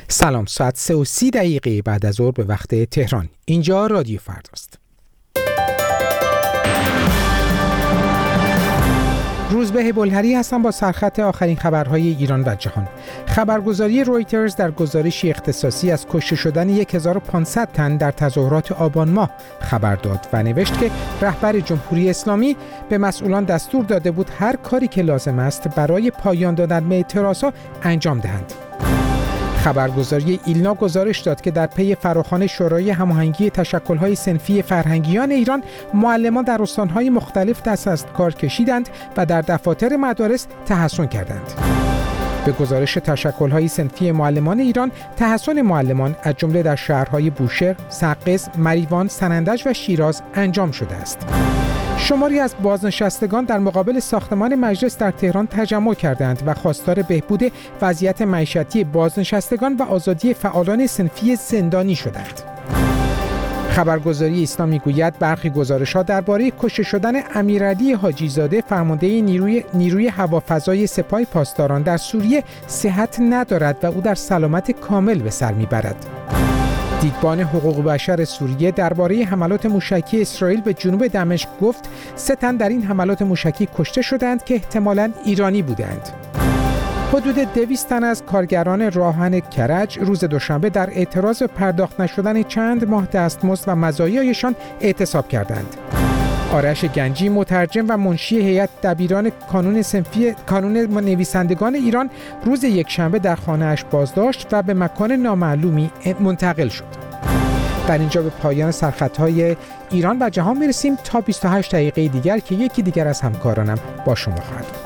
سلام، ساعت 3:30 بعد از ظهر به وقت تهران. اینجا رادیو فرداست. روزبه بلهری هستم با سرخط آخرین خبرهای ایران و جهان. خبرگزاری رویترز در گزارشی اختصاصی از کشته شدن 1500 تن در تظاهرات آبان ماه خبر داد و نوشت که رهبر جمهوری اسلامی به مسئولان دستور داده بود هر کاری که لازم است برای پایان دادن به اعتراضها انجام دهند. خبرگزاری ایلنا گزارش داد که در پی فراخوان شورای هماهنگی تشکل‌های صنفی فرهنگیان ایران، معلمان در استان‌های مختلف دست از کار کشیدند و در دفاتر مدارس تحصن کردند. به گزارش تشکل‌های صنفی معلمان ایران، تحصن معلمان از جمله در شهرهای بوشهر، سقز، مریوان، سنندج و شیراز انجام شده است. شماری از بازنشستگان در مقابل ساختمان مجلس در تهران تجمع کردند و خواستار بهبود وضعیت معیشتی بازنشستگان و آزادی فعالان صنفی زندانی شدند. خبرگزاری ایسنا میگوید برخی گزارش‌ها درباره کشته شدن امیرعلی حاجی‌زاده فرمانده نیروی هوافضای سپاه پاسداران در سوریه صحت ندارد و او در سلامت کامل به سر میبرد. دیدبان حقوق بشر سوریه درباره حملات موشکی اسرائیل به جنوب دمشق گفت 3 تن در این حملات موشکی کشته شدند که احتمالاً ایرانی بودند. حدود 200 تن از کارگران راهن کرج روز دوشنبه در اعتراض پرداخت نشدن چند ماه دستمزد و مزایایشان اعتصاب کردند. آرش گنجی، مترجم و منشی هیئت دبیران کانون نویسندگان ایران، روز یکشنبه در خانه‌اش بازداشت و به مکان نامعلومی منتقل شد. در اینجا به پایان سرخطهای ایران و جهان میرسیم تا 28 دقیقه دیگر که یکی دیگر از همکارانم با شما خواهد بود.